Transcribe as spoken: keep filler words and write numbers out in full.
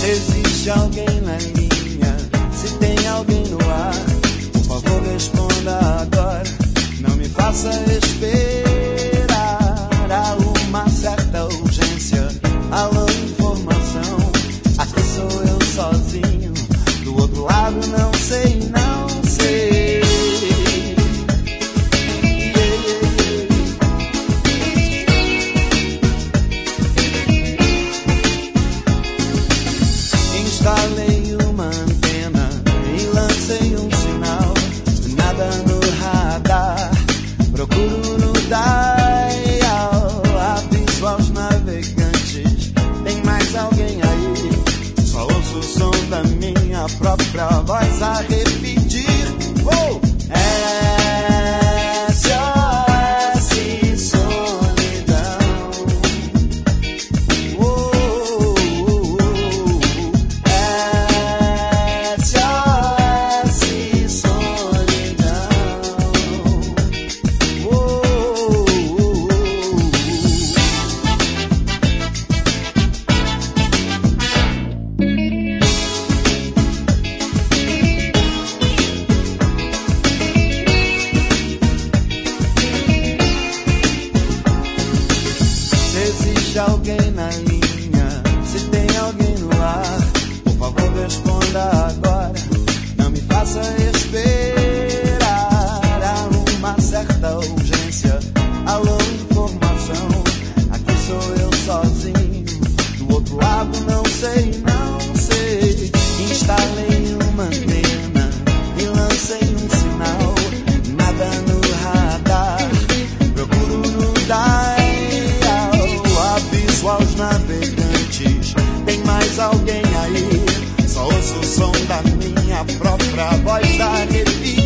Existe alguém na linha? Se tem alguém no ar, por favor responda agora. Não me faça esperar. Há uma certa urgência. Alô, informação. Aqui sou eu sozinho. Do outro lado não sei, não sei. Instalei uma antena e lancei um sinal. Nada no radar, procuro no dial. Aviso aos navegantes, tem mais alguém aí? Só ouço o som da minha própria voz a repetir. Oh! S O S solidão. Oh! Existe alguém na linha? Se tem alguém no ar, por favor responda agora. Não me faça esperar. Há uma certa urgência. Alô, informação. Aqui sou eu sozinho. Do outro lado não sei, não sei. Instalei uma antena e lancei um sinal. Nada no radar, procuro no dial. Aos navegantes, tem mais alguém aí? Só ouço o som da minha própria voz a repetir.